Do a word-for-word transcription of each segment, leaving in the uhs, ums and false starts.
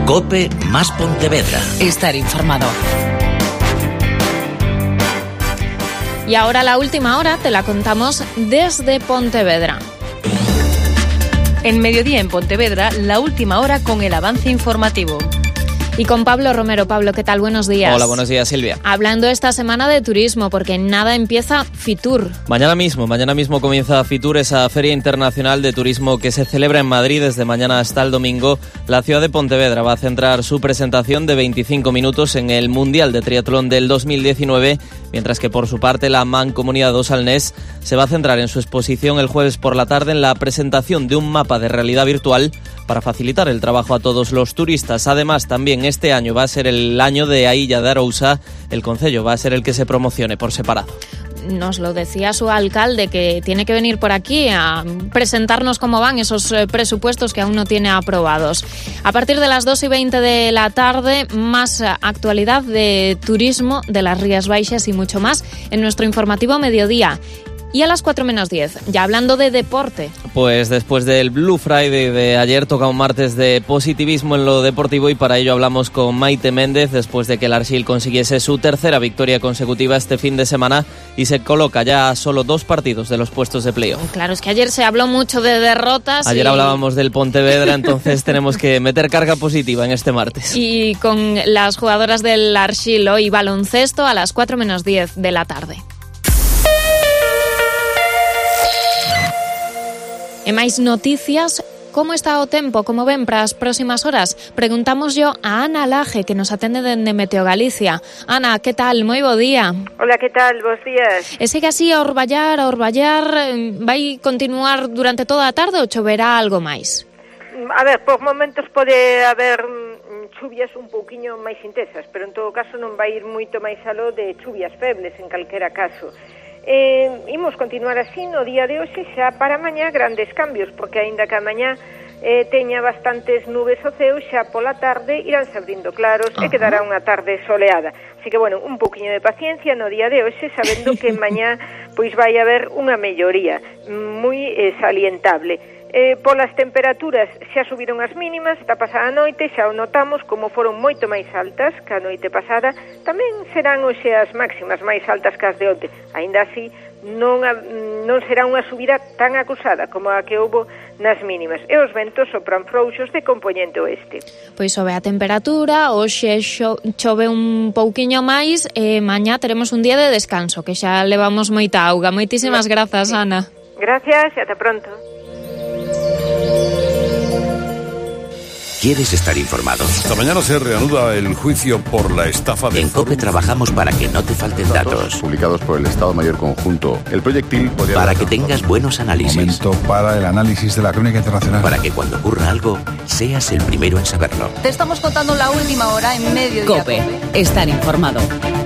COPE más Pontevedra. Estar informado. Y ahora la última hora te la contamos desde Pontevedra. En Mediodía en Pontevedra, la última hora con el avance informativo. Y con Pablo Romero. Pablo, ¿qué tal? Buenos días. Hola, buenos días, Silvia. Hablando esta semana de turismo, porque nada empieza Fitur. Mañana mismo, mañana mismo comienza Fitur, esa feria internacional de turismo que se celebra en Madrid desde mañana hasta el domingo. La ciudad de Pontevedra va a centrar su presentación de veinticinco minutos en el Mundial de Triatlón del dos mil diecinueve, mientras que por su parte la Mancomunidad Osalnés se va a centrar en su exposición el jueves por la tarde en la presentación de un mapa de realidad virtual para facilitar el trabajo a todos los turistas. Además, también este año va a ser el año de Ailla de Arousa. El concello va a ser el que se promocione por separado. Nos lo decía su alcalde, que tiene que venir por aquí a presentarnos cómo van esos presupuestos que aún no tiene aprobados. A partir de las dos y veinte de la tarde, más actualidad de turismo de las Rías Baixas y mucho más en nuestro informativo Mediodía. Y a las cuatro menos diez, ya hablando de deporte. Pues después del Blue Friday de ayer toca un martes de positivismo en lo deportivo y para ello hablamos con Maite Méndez después de que el Arxil consiguiese su tercera victoria consecutiva este fin de semana y se coloca ya a solo dos partidos de los puestos de playoff. Claro, es que ayer se habló mucho de derrotas. Ayer y... hablábamos del Pontevedra, entonces tenemos que meter carga positiva en este martes. Y con las jugadoras del Arxil hoy baloncesto a las cuatro menos diez de la tarde. E máis noticias, como está o tempo, como ven para as próximas horas? Preguntamos yo a Ana Laje, que nos atende dende Meteo Galicia. Ana, que tal? Moi bo día. Hola, que tal? Bos días. E segue así a orballar, a orballar, vai continuar durante toda a tarde ou choverá algo máis? A ver, por momentos pode haber chuvias un pouquiño máis intensas, pero en todo caso non vai ir moito máis aló de chuvias febles en calquera caso. Eh, imos continuar así no día de hoxe, xa para mañá grandes cambios, porque aínda que a mañá eh, teña bastantes nubes o ceo, xa pola tarde iránse abrindo claros. Ajá. E quedará unha tarde soleada. Así que, bueno, un pouquiño de paciencia no día de hoxe, sabendo que mañá pois vai haber unha melloría moi eh, salientable. Eh, polas temperaturas xa subiron as mínimas, esta pasada noite xa o notamos como foron moito máis altas que a noite pasada. Tamén serán hoxe as máximas máis altas que as de onte. Aínda así, non, a, non será unha subida tan acusada como a que houbo nas mínimas. E os ventos sopran frouxos de compoñente oeste. Pois sobe a temperatura, hoxe xo, chove un pouquiño máis e mañá teremos un día de descanso, que xa levamos moita auga. Moitísimas grazas, Ana. Gracias e ata pronto. ¿Quieres estar informado? Esta mañana se reanuda el juicio por la estafa de... En COPE trabajamos para que no te falten datos. Publicados por el Estado Mayor Conjunto. El proyectil... Para que tengas buenos análisis. Momento para el análisis de la crónica internacional. Para que cuando ocurra algo, seas el primero en saberlo. Te estamos contando la última hora en Mediodía. COPE. Estar informado.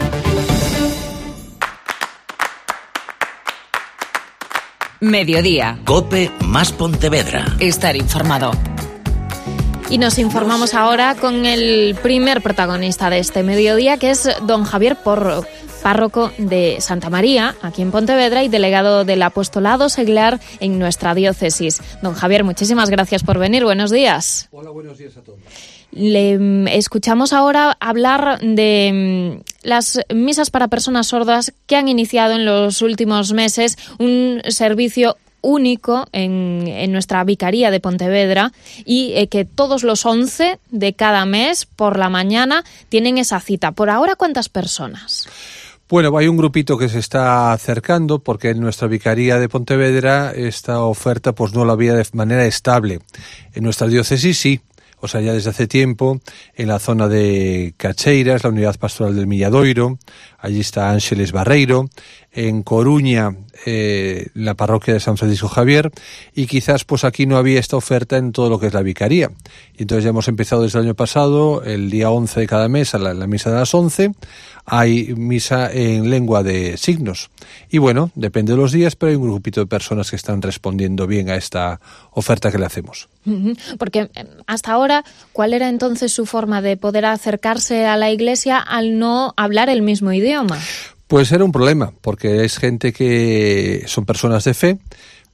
Mediodía. COPE más Pontevedra. Estar informado. Y nos informamos ahora con el primer protagonista de este mediodía, que es don Javier Porro, párroco de Santa María, aquí en Pontevedra, y delegado del apostolado seglar en nuestra diócesis. Don Javier, muchísimas gracias por venir. Buenos días. Hola, buenos días a todos. Le escuchamos ahora hablar de las misas para personas sordas que han iniciado en los últimos meses un servicio único en, en nuestra vicaría de Pontevedra y eh, que todos los once de cada mes por la mañana tienen esa cita. Por ahora, ¿cuántas personas? Bueno, hay un grupito que se está acercando porque en nuestra vicaría de Pontevedra esta oferta pues no la había de manera estable. En nuestra diócesis sí. O sea, ya desde hace tiempo, en la zona de Cacheiras, la unidad pastoral del Milladoiro, allí está Ángeles Barreiro, en Coruña, eh, la parroquia de San Francisco Javier, y quizás pues aquí no había esta oferta en todo lo que es la vicaría. Y entonces ya hemos empezado desde el año pasado, el día once de cada mes, a la, la misa de las once, hay misa en lengua de signos. Y bueno, depende de los días, pero hay un grupito de personas que están respondiendo bien a esta oferta que le hacemos. Porque hasta ahora, ¿cuál era entonces su forma de poder acercarse a la iglesia al no hablar el mismo idioma? Pues era un problema, porque es gente que son personas de fe,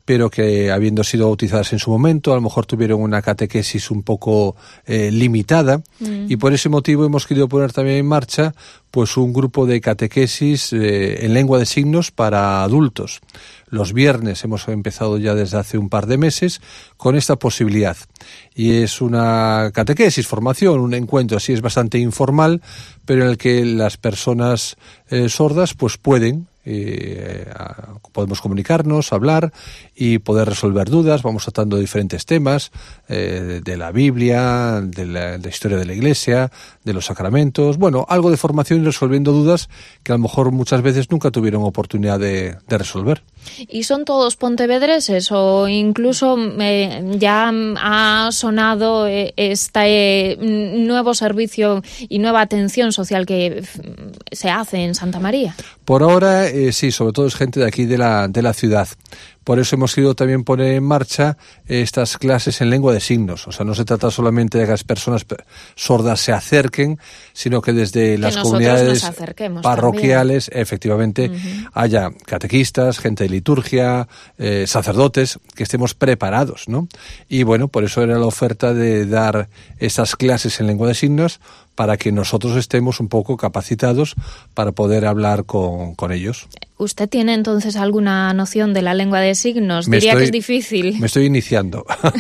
pero que habiendo sido bautizadas en su momento, a lo mejor tuvieron una catequesis un poco eh, limitada, mm. y por ese motivo hemos querido poner también en marcha pues un grupo de catequesis eh, en lengua de signos para adultos. Los viernes hemos empezado ya desde hace un par de meses con esta posibilidad. Y es una catequesis, formación, un encuentro así, es bastante informal, pero en el que las personas eh, sordas pues pueden, eh, podemos comunicarnos, hablar y poder resolver dudas. Vamos tratando diferentes temas eh, de la Biblia, de la, de la historia de la Iglesia, de los sacramentos, bueno, algo de formación y resolviendo dudas que a lo mejor muchas veces nunca tuvieron oportunidad de, de resolver. ¿Y son todos pontevedreses o incluso eh, ya ha sonado eh, este eh, nuevo servicio y nueva atención social que se hace en Santa María? Por ahora eh, sí, sobre todo es gente de aquí de la, de la ciudad. Por eso hemos querido también poner en marcha estas clases en lengua de signos. O sea, no se trata solamente de que las personas sordas se acerquen, sino que desde que las comunidades parroquiales, también. efectivamente, Uh-huh. haya catequistas, gente de liturgia, eh, sacerdotes, que estemos preparados, ¿no? Y bueno, por eso era la oferta de dar estas clases en lengua de signos para que nosotros estemos un poco capacitados para poder hablar con, con ellos. ¿Usted tiene entonces alguna noción de la lengua de signos? Me Diría estoy, que es difícil. Me estoy iniciando.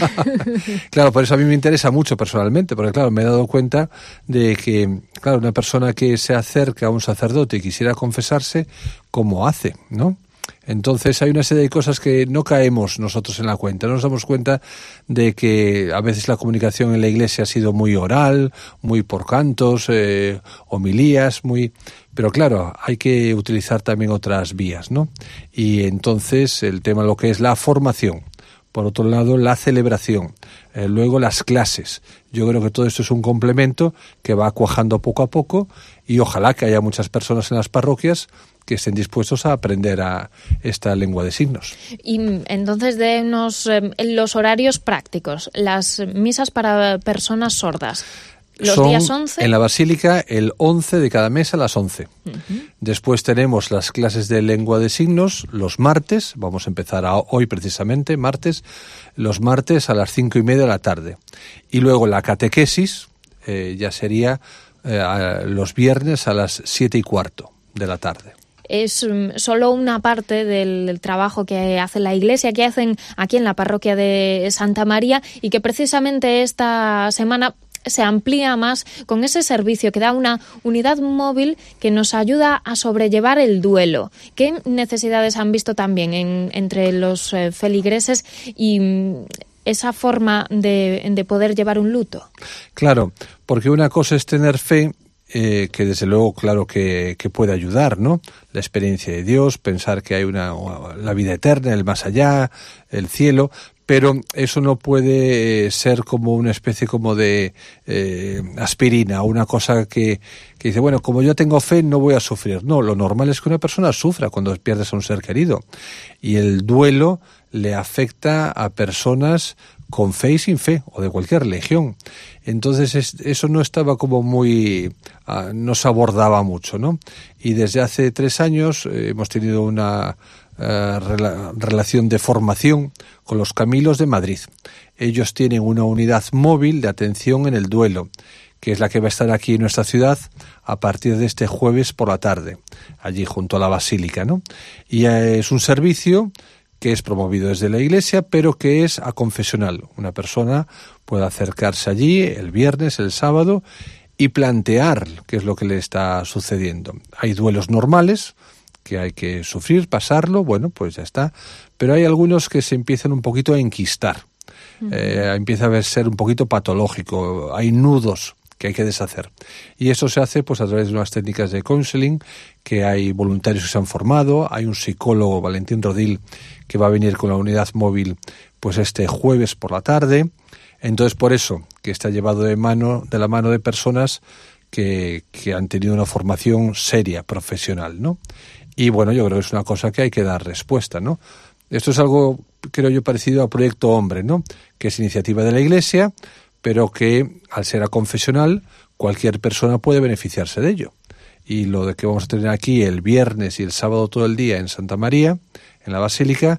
Claro, por eso a mí me interesa mucho personalmente, porque claro, me he dado cuenta de que, claro, una persona que se acerca a un sacerdote y quisiera confesarse, ¿cómo hace, no? Entonces hay una serie de cosas que no caemos nosotros en la cuenta. No nos damos cuenta de que a veces la comunicación en la Iglesia ha sido muy oral, muy por cantos, eh, homilías, muy... Pero claro, hay que utilizar también otras vías, ¿no? Y entonces el tema lo que es la formación. Por otro lado, la celebración. Eh, luego las clases. Yo creo que todo esto es un complemento que va cuajando poco a poco y ojalá que haya muchas personas en las parroquias que estén dispuestos a aprender a esta lengua de signos. Y entonces, denos eh, los horarios prácticos, las misas para personas sordas. ¿Los Son días once? En la Basílica, el once de cada mes a las once. Uh-huh. Después tenemos las clases de lengua de signos los martes, vamos a empezar a hoy precisamente, martes, los martes a las cinco y media de la tarde. Y luego la catequesis eh, ya sería eh, a los viernes a las siete y cuarto de la tarde. Es um, solo una parte del, del trabajo que hace la Iglesia, que hacen aquí en la parroquia de Santa María, y que precisamente esta semana se amplía más con ese servicio que da una unidad móvil que nos ayuda a sobrellevar el duelo. ¿Qué necesidades han visto también en, entre los eh, feligreses y mm, esa forma de, de poder llevar un luto? Claro, porque una cosa es tener fe, Eh, que desde luego, claro, que, que puede ayudar, ¿no? La experiencia de Dios, pensar que hay una la vida eterna, el más allá, el cielo, pero eso no puede ser como una especie como de eh, aspirina, una cosa que, que dice, bueno, como yo tengo fe no voy a sufrir. No, lo normal es que una persona sufra cuando pierdes a un ser querido, y el duelo le afecta a personas con fe y sin fe, o de cualquier religión. Entonces es, eso no estaba como muy, uh, no se abordaba mucho, ¿no? Y desde hace tres años eh, hemos tenido una uh, rela- relación de formación con los Camilos de Madrid. Ellos tienen una unidad móvil de atención en el duelo, que es la que va a estar aquí en nuestra ciudad a partir de este jueves por la tarde, allí junto a la Basílica, ¿no? Y eh, es un servicio que es promovido desde la Iglesia, pero que es aconfesional. Una persona puede acercarse allí el viernes, el sábado, y plantear qué es lo que le está sucediendo. Hay duelos normales que hay que sufrir, pasarlo, bueno, pues ya está. Pero hay algunos que se empiezan un poquito a enquistar. Uh-huh. Eh, empieza a ser un poquito patológico. Hay nudos que hay que deshacer. Y eso se hace pues a través de unas técnicas de counseling, que hay voluntarios que se han formado, hay un psicólogo, Valentín Rodil, que va a venir con la unidad móvil pues este jueves por la tarde. Entonces, por eso, que está llevado de mano de la mano de personas que, que han tenido una formación seria, profesional, ¿no? Y bueno, yo creo que es una cosa que hay que dar respuesta, ¿no? Esto es algo, creo yo, parecido a Proyecto Hombre, ¿no? Que es iniciativa de la Iglesia, pero que al ser aconfesional cualquier persona puede beneficiarse de ello. Y lo de que vamos a tener aquí el viernes y el sábado todo el día en Santa María, en la Basílica,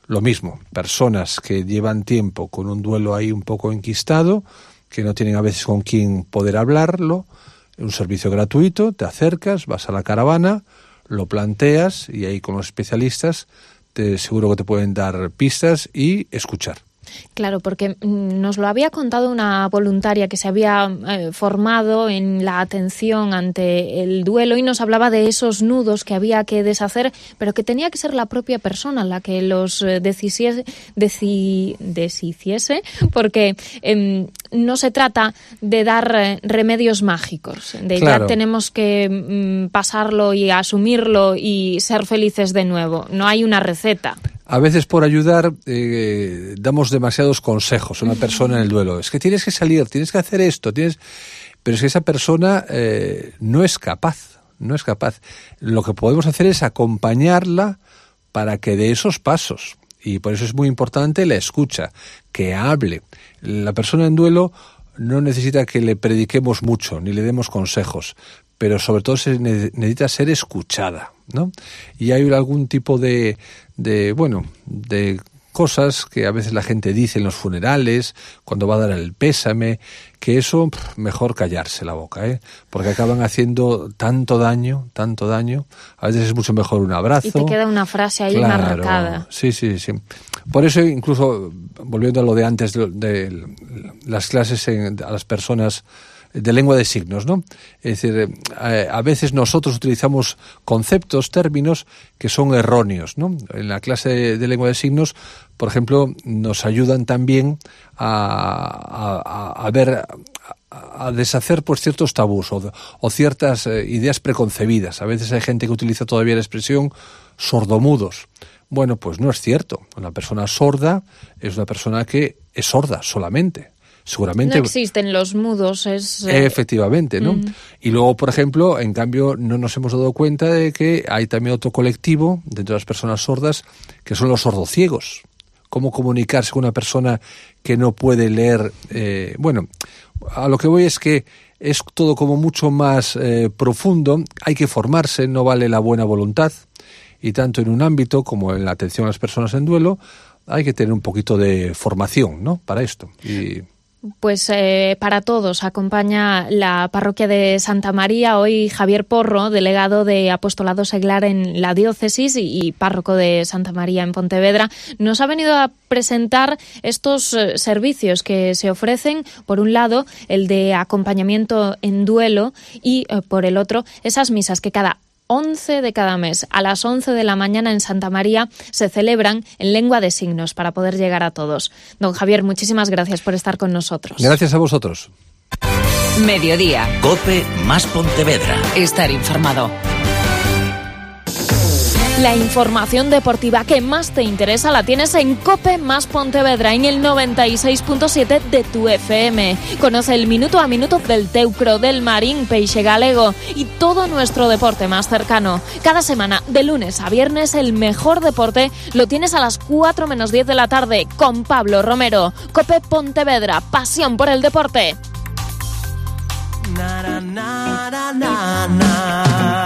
lo mismo, personas que llevan tiempo con un duelo ahí un poco enquistado, que no tienen a veces con quién poder hablarlo, un servicio gratuito, te acercas, vas a la caravana, lo planteas y ahí con los especialistas te, seguro que te pueden dar pistas y escuchar. Claro, porque nos lo había contado una voluntaria que se había eh, formado en la atención ante el duelo y nos hablaba de esos nudos que había que deshacer, pero que tenía que ser la propia persona la que los eh, decisiese, deci, deshiciese, porque eh, no se trata de dar eh, remedios mágicos, de claro. ya tenemos que mm, pasarlo y asumirlo y ser felices de nuevo. No hay una receta. A veces por ayudar eh, damos demasiados consejos a una persona en el duelo. Es que tienes que salir, tienes que hacer esto, tienes, pero es que esa persona eh, no es capaz, no es capaz. Lo que podemos hacer es acompañarla para que dé esos pasos. Y por eso es muy importante la escucha, que hable. La persona en duelo no necesita que le prediquemos mucho, ni le demos consejos, pero sobre todo se necesita ser escuchada, ¿no? Y hay algún tipo de, de, bueno, de cosas que a veces la gente dice en los funerales, cuando va a dar el pésame, que eso pff, mejor callarse la boca, ¿eh? Porque acaban haciendo tanto daño, tanto daño. A veces es mucho mejor un abrazo. Y te queda una frase ahí claro, marcada. Sí, sí, sí. Por eso incluso, volviendo a lo de antes de, de las clases en, a las personas de lengua de signos, ¿no? Es decir, a veces nosotros utilizamos conceptos, términos que son erróneos, ¿no? En la clase de, de lengua de signos, por ejemplo, nos ayudan también a, a, a ver, a, a deshacer pues ciertos tabús o, o ciertas eh, ideas preconcebidas. A veces hay gente que utiliza todavía la expresión sordomudos. Bueno, pues no es cierto. Una persona sorda es una persona que es sorda solamente. Seguramente no existen los mudos, es... Eh... Efectivamente, ¿no? Mm. Y luego, por ejemplo, en cambio, no nos hemos dado cuenta de que hay también otro colectivo dentro de las personas sordas que son los sordociegos. ¿Cómo comunicarse con una persona que no puede leer? Eh, bueno, a lo que voy es que es todo como mucho más eh, profundo. Hay que formarse, no vale la buena voluntad. Y tanto en un ámbito como en la atención a las personas en duelo, hay que tener un poquito de formación, ¿no? Para esto. Y... Pues eh, para todos acompaña la parroquia de Santa María. Hoy Javier Porro, delegado de Apostolado Seglar en la diócesis y, y párroco de Santa María en Pontevedra, nos ha venido a presentar estos eh, servicios que se ofrecen. Por un lado, el de acompañamiento en duelo y eh, por el otro, esas misas que cada once de cada mes, a las once de la mañana en Santa María, se celebran en lengua de signos para poder llegar a todos. Don Javier, muchísimas gracias por estar con nosotros. Gracias a vosotros. Mediodía. COPE más Pontevedra. Estar informado. La información deportiva que más te interesa la tienes en COPE más Pontevedra, en el noventa y seis punto siete de tu F M. Conoce el minuto a minuto del Teucro, del Marín, Peixe Galego y todo nuestro deporte más cercano. Cada semana, de lunes a viernes, el mejor deporte lo tienes a las cuatro menos diez de la tarde con Pablo Romero. COPE Pontevedra, pasión por el deporte. Na, na, na, na, na.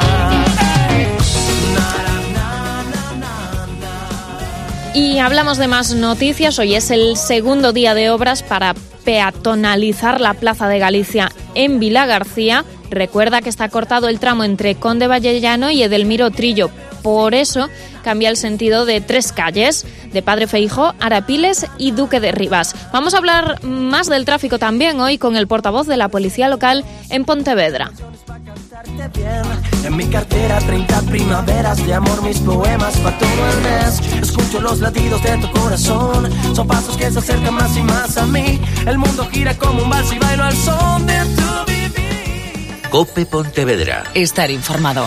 Y hablamos de más noticias. Hoy es el segundo día de obras para peatonalizar la Plaza de Galicia en Vilagarcía. Recuerda que está cortado el tramo entre Conde Vallellano y Edelmiro Trillo. Por eso cambia el sentido de tres calles, de Padre Feijóo, Arapiles y Duque de Rivas. Vamos a hablar más del tráfico también hoy con el portavoz de la Policía Local en Pontevedra. En mi cartera treinta primaveras de amor, mis poemas para todo el mes. Escucho los latidos de tu corazón, son pasos que se acercan más y más a mí. El mundo gira como un vals y bailo al son de tu vivir. COPE Pontevedra. Estar informado.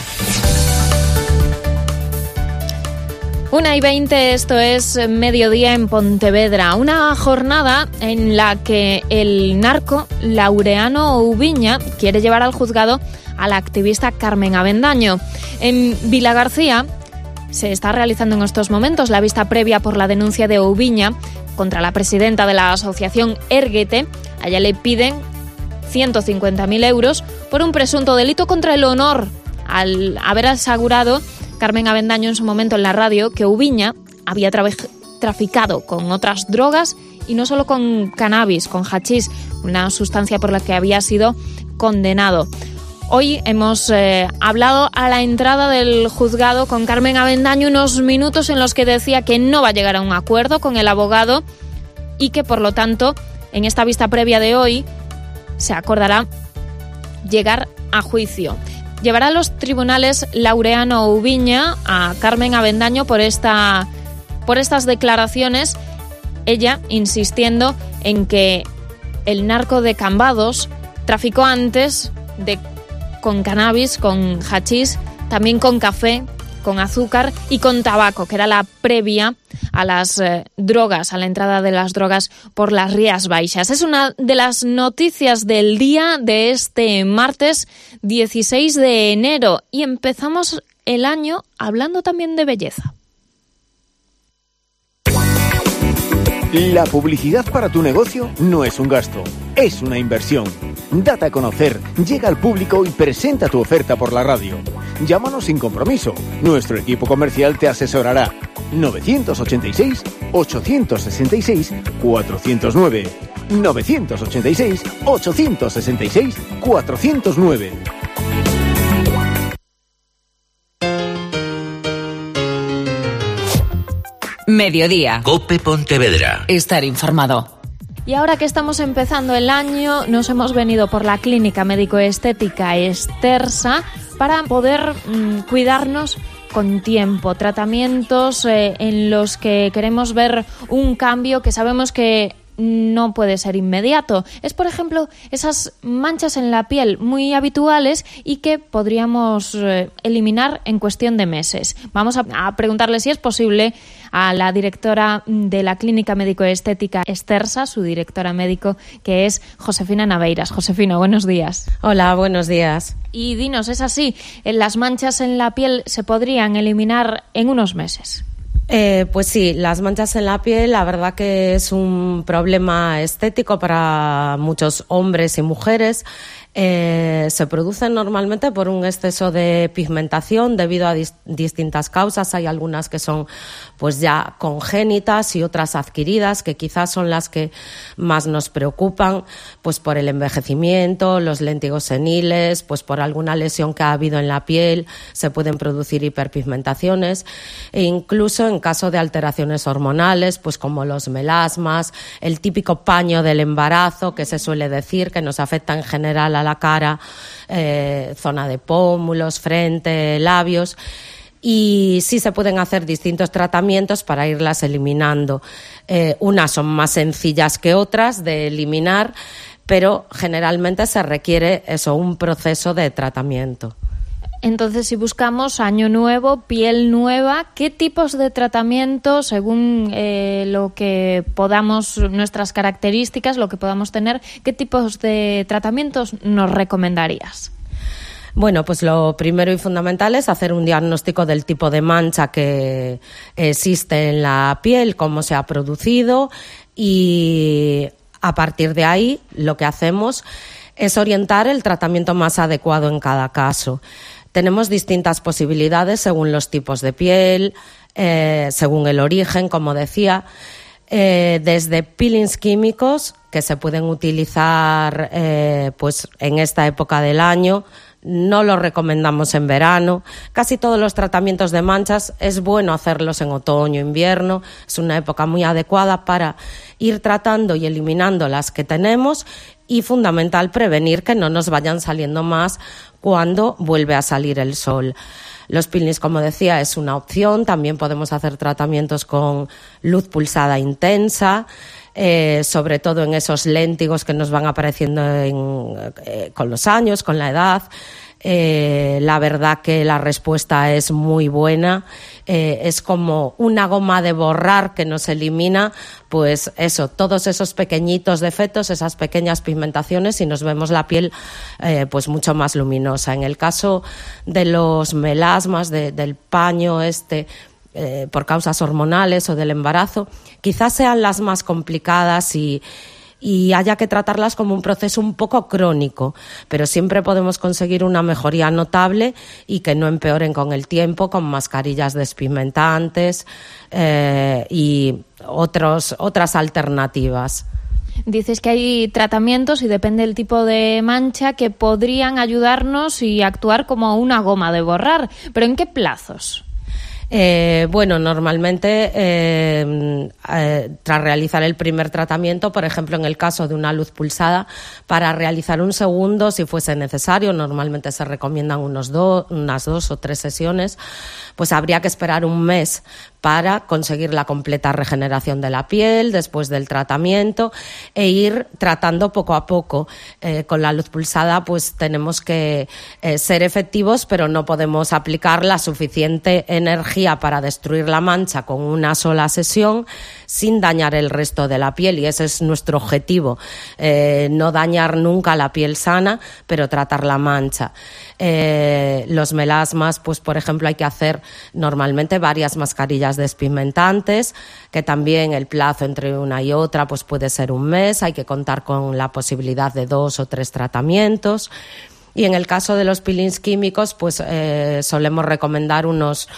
Una y veinte, esto es Mediodía en Pontevedra. Una jornada en la que el narco Laureano Ubiña quiere llevar al juzgado a la activista Carmen Avendaño. En Vilagarcía se está realizando en estos momentos la vista previa por la denuncia de Ubiña contra la presidenta de la asociación Erguete. A ella le piden ciento cincuenta mil euros por un presunto delito contra el honor, al haber asegurado Carmen Avendaño en su momento en la radio que Ubiña había tra- traficado con otras drogas y no solo con cannabis, con hachís, una sustancia por la que había sido condenado. Hoy hemos eh, hablado a la entrada del juzgado con Carmen Avendaño, unos minutos en los que decía que no va a llegar a un acuerdo con el abogado y que, por lo tanto, en esta vista previa de hoy se acordará llegar a juicio. Llevará a los tribunales Laureano Ubiña a Carmen Avendaño por, esta, por estas declaraciones, ella insistiendo en que el narco de Cambados traficó antes de con cannabis, con hachís, también con café, con azúcar y con tabaco, que era la previa a las eh, drogas, a la entrada de las drogas por las Rías Baixas. Es una de las noticias del día de este martes dieciséis de enero y empezamos el año hablando también de belleza. La publicidad para tu negocio no es un gasto, es una inversión. Date a conocer, llega al público y presenta tu oferta por la radio. Llámanos sin compromiso. Nuestro equipo comercial te asesorará. novecientos ochenta y seis, ochocientos sesenta y seis, cuatrocientos nueve. novecientos ochenta y seis, ochocientos sesenta y seis, cuatrocientos nueve. Mediodía. COPE Pontevedra. Estar informado. Y ahora que estamos empezando el año, nos hemos venido por la Clínica Médico-Estética Estersa para poder mmm, cuidarnos con tiempo. Tratamientos eh, en los que queremos ver un cambio que sabemos que no puede ser inmediato. Es, por ejemplo, esas manchas en la piel muy habituales y que podríamos eh, eliminar en cuestión de meses. Vamos a, a preguntarle si es posible a la directora de la Clínica Médico-Estética Estersa, su directora médico, que es Josefina Naveiras. Josefina, buenos días. Hola, buenos días. Y dinos, ¿es así? ¿Las manchas en la piel se podrían eliminar en unos meses? Eh, pues sí, las manchas en la piel, la verdad que es un problema estético para muchos hombres y mujeres. Eh, se producen normalmente por un exceso de pigmentación debido a dis- distintas causas. Hay algunas que son pues ya congénitas y otras adquiridas, que quizás son las que más nos preocupan, pues por el envejecimiento, los léntigos seniles, pues por alguna lesión que ha habido en la piel, se pueden producir hiperpigmentaciones, e incluso en caso de alteraciones hormonales, pues como los melasmas, el típico paño del embarazo que se suele decir, que nos afecta en general a la cara, eh, zona de pómulos, frente, labios. Y sí se pueden hacer distintos tratamientos para irlas eliminando. Eh, unas son más sencillas que otras de eliminar, pero generalmente se requiere eso, un proceso de tratamiento. Entonces, si buscamos año nuevo, piel nueva, ¿qué tipos de tratamientos, según eh, lo que podamos, nuestras características, lo que podamos tener, qué tipos de tratamientos nos recomendarías? Bueno, pues lo primero y fundamental es hacer un diagnóstico del tipo de mancha que existe en la piel, cómo se ha producido, y a partir de ahí lo que hacemos es orientar el tratamiento más adecuado en cada caso. Tenemos distintas posibilidades según los tipos de piel, eh, según el origen, como decía, eh, desde peelings químicos que se pueden utilizar eh, pues en esta época del año. No lo recomendamos en verano. Casi todos los tratamientos de manchas es bueno hacerlos en otoño, invierno. Es una época muy adecuada para ir tratando y eliminando las que tenemos, y fundamental prevenir que no nos vayan saliendo más cuando vuelve a salir el sol. Los peelings, como decía, es una opción. También podemos hacer tratamientos con luz pulsada intensa, eh, sobre todo en esos léntigos que nos van apareciendo en, eh, con los años, con la edad. Eh, la verdad que la respuesta es muy buena. Eh, es como una goma de borrar que nos elimina, pues eso, todos esos pequeñitos defectos, esas pequeñas pigmentaciones, y nos vemos la piel eh, pues mucho más luminosa. En el caso de los melasmas, de, del paño este, eh, por causas hormonales o del embarazo, quizás sean las más complicadas y y haya que tratarlas como un proceso un poco crónico, pero siempre podemos conseguir una mejoría notable y que no empeoren con el tiempo, con mascarillas despigmentantes eh, y otros, otras alternativas. Dices que hay tratamientos y depende del tipo de mancha que podrían ayudarnos y actuar como una goma de borrar, pero ¿en qué plazos? Eh, bueno, normalmente eh, eh, tras realizar el primer tratamiento, por ejemplo en el caso de una luz pulsada, para realizar un segundo si fuese necesario, normalmente se recomiendan unos do, unas dos o tres sesiones, pues habría que esperar un mes para conseguir la completa regeneración de la piel después del tratamiento e ir tratando poco a poco. Eh, con la luz pulsada pues tenemos que eh, ser efectivos, pero no podemos aplicar la suficiente energía para destruir la mancha con una sola sesión sin dañar el resto de la piel, y ese es nuestro objetivo, eh, no dañar nunca la piel sana, pero tratar la mancha. Eh, los melasmas, pues por ejemplo hay que hacer normalmente varias mascarillas despigmentantes, que también el plazo entre una y otra pues puede ser un mes, hay que contar con la posibilidad de dos o tres tratamientos. Y en el caso de los peelings químicos, pues eh, solemos recomendar unos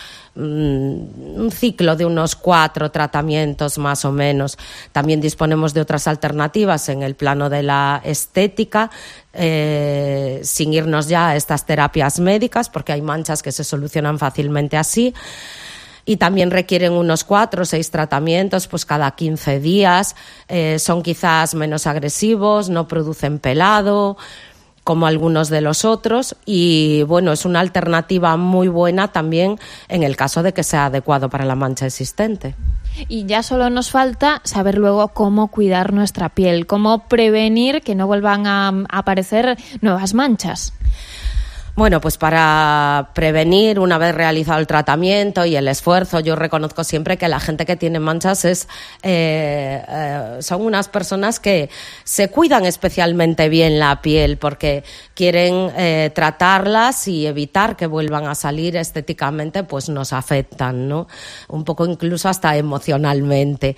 un ciclo de unos cuatro tratamientos más o menos. También disponemos de otras alternativas en el plano de la estética, eh, sin irnos ya a estas terapias médicas, porque hay manchas que se solucionan fácilmente así. Y también requieren unos cuatro o seis tratamientos pues cada quince días, eh, son quizás menos agresivos, no producen pelado como algunos de los otros, y bueno, es una alternativa muy buena también en el caso de que sea adecuado para la mancha existente. Y ya solo nos falta saber luego cómo cuidar nuestra piel, cómo prevenir que no vuelvan a aparecer nuevas manchas. Bueno, pues para prevenir, una vez realizado el tratamiento y el esfuerzo, yo reconozco siempre que la gente que tiene manchas es eh, eh, son unas personas que se cuidan especialmente bien la piel porque quieren eh, tratarlas y evitar que vuelvan a salir estéticamente, pues nos afectan, ¿no? Un poco incluso hasta emocionalmente.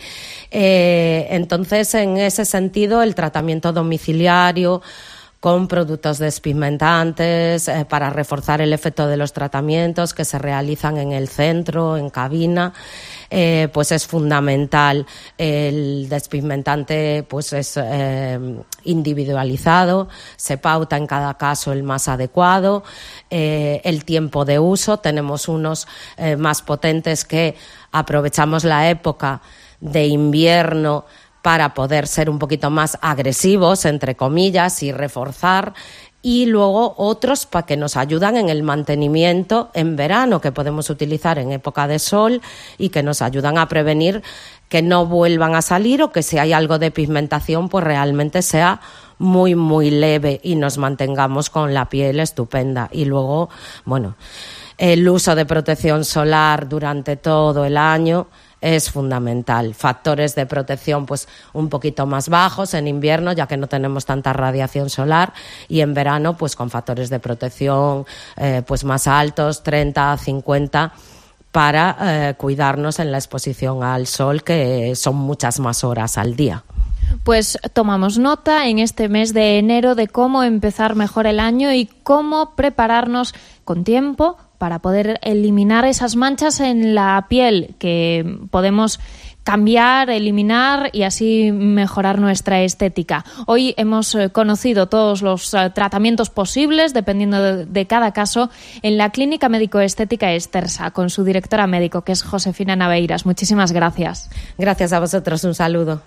Eh, entonces, en ese sentido, el tratamiento domiciliario con productos despigmentantes eh, para reforzar el efecto de los tratamientos que se realizan en el centro, en cabina, eh, pues es fundamental. El despigmentante pues es eh, individualizado, se pauta en cada caso el más adecuado, eh, el tiempo de uso, tenemos unos eh, más potentes que aprovechamos la época de invierno para poder ser un poquito más agresivos, entre comillas, y reforzar, y luego otros para que nos ayudan en el mantenimiento en verano, que podemos utilizar en época de sol y que nos ayudan a prevenir que no vuelvan a salir, o que si hay algo de pigmentación pues realmente sea muy muy leve y nos mantengamos con la piel estupenda. Y luego, bueno, el uso de protección solar durante todo el año es fundamental. Factores de protección pues un poquito más bajos en invierno, ya que no tenemos tanta radiación solar, y en verano pues con factores de protección eh, pues más altos, treinta, cincuenta, para eh, cuidarnos en la exposición al sol, que son muchas más horas al día. Pues tomamos nota en este mes de enero de cómo empezar mejor el año y cómo prepararnos con tiempo para poder eliminar esas manchas en la piel que podemos cambiar, eliminar y así mejorar nuestra estética. Hoy hemos conocido todos los tratamientos posibles, dependiendo de, de cada caso, en la Clínica Médico-Estética Estersa, con su directora médico, que es Josefina Naveiras. Muchísimas gracias. Gracias a vosotros, un saludo.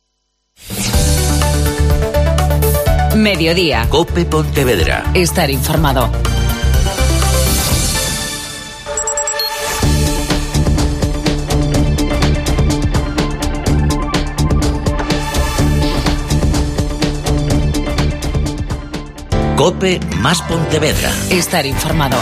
Mediodía. COPE Pontevedra. Estar informado. COPE más Pontevedra. Estar informado.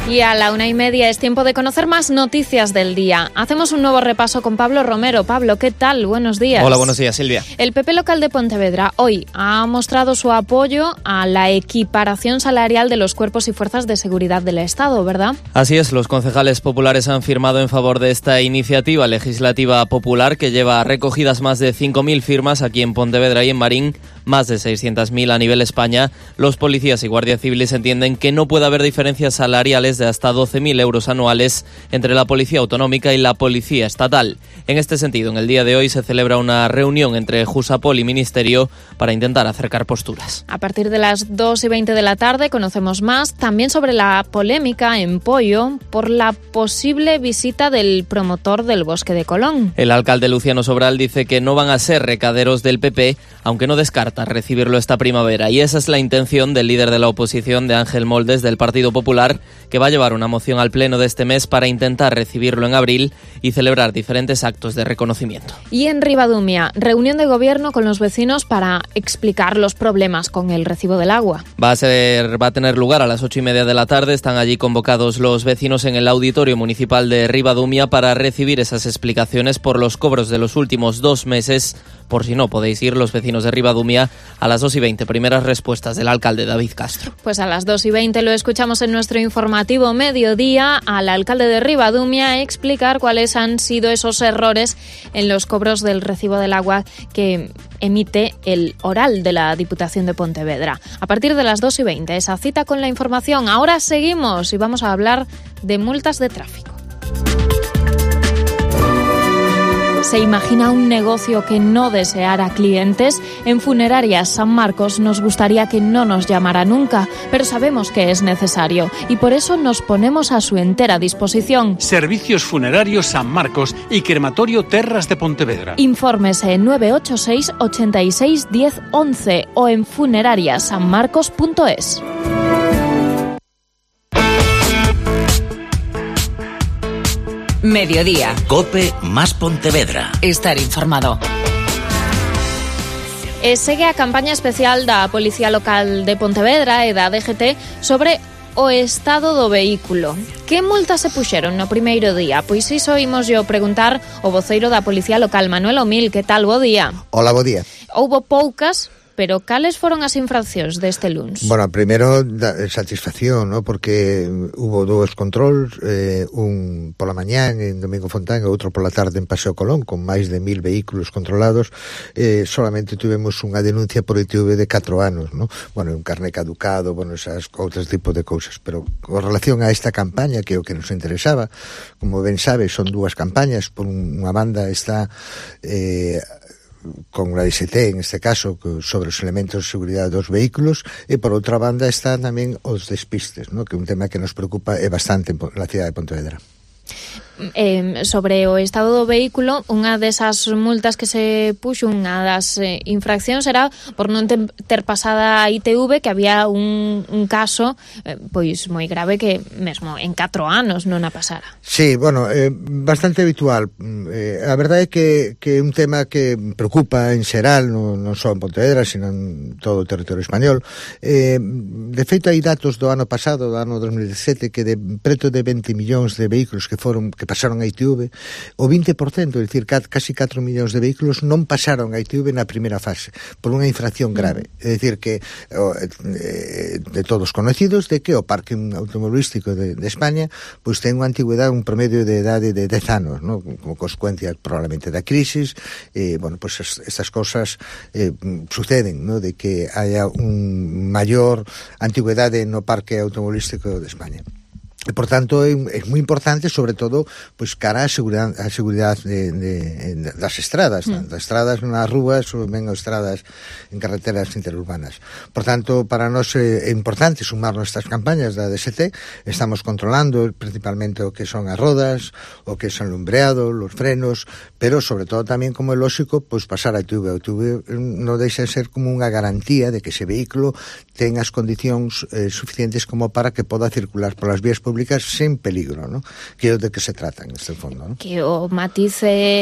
Y a la una y media es tiempo de conocer más noticias del día. Hacemos un nuevo repaso con Pablo Romero. Pablo, ¿qué tal? Buenos días. Hola, buenos días, Silvia. El P P local de Pontevedra hoy ha mostrado su apoyo a la equiparación salarial de los cuerpos y fuerzas de seguridad del Estado, ¿verdad? Así es, los concejales populares han firmado en favor de esta iniciativa legislativa popular que lleva recogidas más de cinco mil firmas aquí en Pontevedra y en Marín, más de seiscientas mil a nivel España. Los policías y guardias civiles entienden que no puede haber diferencias salariales de hasta doce mil euros anuales entre la Policía Autonómica y la Policía Estatal. En este sentido, en el día de hoy se celebra una reunión entre Jusapol y Ministerio para intentar acercar posturas. A partir de las dos y veinte de la tarde conocemos más también sobre la polémica en Poio por la posible visita del promotor del Bosque de Colón. El alcalde Luciano Sobral dice que no van a ser recaderos del P P, aunque no descarta recibirlo esta primavera. Y esa es la intención del líder de la oposición, de Ángel Moldes, del Partido Popular, que va a llevar una moción al pleno de este mes para intentar recibirlo en abril y celebrar diferentes actos de reconocimiento. Y en Ribadumia, reunión de gobierno con los vecinos para explicar los problemas con el recibo del agua. Va a ser, va a tener lugar a las ocho y media de la tarde. Están allí convocados los vecinos en el auditorio municipal de Ribadumia para recibir esas explicaciones por los cobros de los últimos dos meses. Por si no podéis ir, los vecinos de Ribadumia, a las dos y veinte. Primeras respuestas del alcalde David Castro. Pues a las dos y veinte lo escuchamos en nuestro informativo mediodía al alcalde de Ribadumia explicar cuáles han sido esos errores en los cobros del recibo del agua que emite el oral de la Diputación de Pontevedra. A partir de las dos y veinte, esa cita con la información. Ahora seguimos y vamos a hablar de multas de tráfico. ¿Se imagina un negocio que no deseara clientes? En Funerarias San Marcos nos gustaría que no nos llamara nunca, pero sabemos que es necesario y por eso nos ponemos a su entera disposición. Servicios Funerarios San Marcos y Crematorio Terras de Pontevedra. Infórmese en nueve ocho seis, ochenta y seis, diez, once o en funerarias san marcos punto es. Mediodía. COPE más Pontevedra. Estar informado. E segue a campaña especial da Policía Local de Pontevedra e da D G T sobre o estado do vehículo. Que multas se puxeron no primeiro día? Pois iso imos yo preguntar ao voceiro da Policía Local, Manuel Omil. Que tal, bo día? Hola, bo día. Houbo poucas, pero cales foron as infraccións deste luns? Bueno, primeiro, da, satisfacción, ¿no? Porque hubo dous controls, eh, un pola mañán en Domingo Fontán e outro pola tarde en Paseo Colón, con máis de mil vehículos controlados. Eh, solamente tuvemos unha denuncia por I T V de catro anos, ¿no? Bueno, un carné caducado, bueno, esas outros tipos de cousas. Pero con relación a esta campaña, que é o que nos interesaba, como ben sabe, son dúas campañas. Por unha banda está eh, con la D S T, en este caso, sobre os elementos de seguridade dos vehículos, e por outra banda están tamén os despistes, ¿no? Que é un tema que nos preocupa é bastante en la cidade de Pontevedra. Eh, sobre o estado do vehículo, unha desas multas que se puxo, unha das eh, infraccións era por non te, ter pasada a I T V, que había un, un caso eh, pois moi grave que mesmo en catro anos non a pasara. Sí, bueno, eh, bastante habitual. Eh, a verdade é que, que é un tema que preocupa en xeral, non, non só en Pontevedra, sino en todo o territorio español. Eh, de feito, hai datos do ano pasado, do ano dos mil dezasete, que de preto de vinte millóns de vehículos que foron que pasaron a I T V, o vinte por cento, é dicir, casi catro millóns de vehículos non pasaron a I T V na primeira fase, por unha infracción grave. É dicir, que eh, de todos conocidos, de que o parque automobilístico de, de España pois ten unha antigüedade, un promedio de idade de dez anos, ¿no? Como consecuencia probablemente da crisis. Eh, bueno, pois pues estas cosas eh, suceden, ¿no? De que haya un maior antigüedade no parque automobilístico de España. E, por tanto, é, é moi importante, sobre todo, pois cara á seguridade, á seguridade de, de, de, das estradas, mm. das estradas nas rúas ou ben as estradas en carreteras interurbanas. Por tanto, para nós é importante sumarnos estas campañas da D S T. Estamos controlando principalmente o que son as rodas, o que son o lumbreado, os frenos, pero sobre todo tamén, como é lógico, pois pasar a I T V. A I T V non deixa de ser como unha garantía de que ese vehículo ten as condicións eh, suficientes como para que poda circular polas vías públicas públicas sen peligro, ¿no? Que é o de que se trata en este fondo, ¿no? Que o matiz